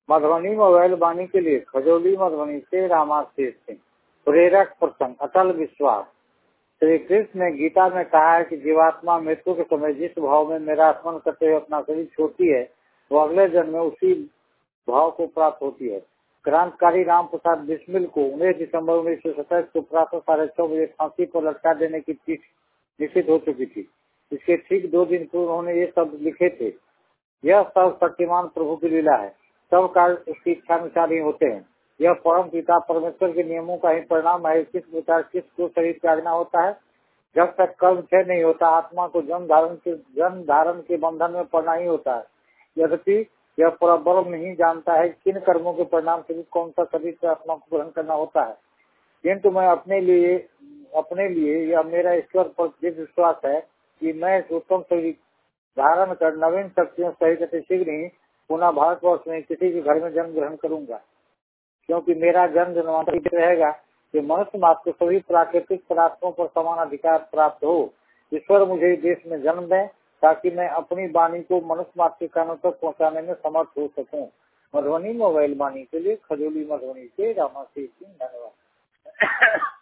Madhubani mobile वाणी के लिए खजौली मधुबनी से रामाशीष सिंह। प्रेरक प्रसंग अटल विश्वास। श्री कृष्ण ने गीता में कहा है कि जीवात्मा मृत्यु के समय जिस भाव में मेरा स्मरण करते हुए अपना शरीर छोड़ती है वो अगले जन्म में उसी भाव को प्राप्त होती है। क्रांतिकारी राम प्रसाद बिस्मिल को 19 दिसंबर 1927 को प्रातः 6:30 बजे फांसी पर लटका देने की तिथि निश्चित हो चुकी थी। इसके ठीक 2 दिन पूर्व उन्होंने ये शब्द लिखे थे, यह सब शक्तिमान प्रभु की लीला है, सब कार्य उसकी इच्छा अनुसार ही होते हैं। यह परम पिता परमेश्वर के नियमों का ही परिणाम है। किस प्रकार किसको शरीर त्यागना होता है। जब तक कर्म क्षय नहीं होता आत्मा को जन्म धारण के बंधन में पड़ना ही होता है। यद्यपि यह परब्रह्म नहीं जानता है किन कर्मों के परिणाम से कौन सा शरीर से आत्मा को ग्रहण करना होता है, किंतु मैं अपने लिए यह मेरा ईश्वर पर दृढ़ विश्वास है कि मैं उत्तम शरीर धारण कर नवीन शक्तियों सहित अति शीघ्र ही पुनः भारतवर्ष में किसी के घर में जन्म ग्रहण करूंगा, क्योंकि मेरा जन्म जन्मांतर रहेगा कि मनुष्य मात्र को सभी प्राकृतिक पदार्थों पर समान अधिकार प्राप्त हो। ईश्वर मुझे देश में जन्म दें ताकि मैं अपनी वाणी को मनुष्य मात्र के कानों तक पहुंचाने में समर्थ हो सकूं। मधुबनी मोबाइल वाणी के लिए खजौली मधुबनी से रामाशीष सिंह। धन्यवाद।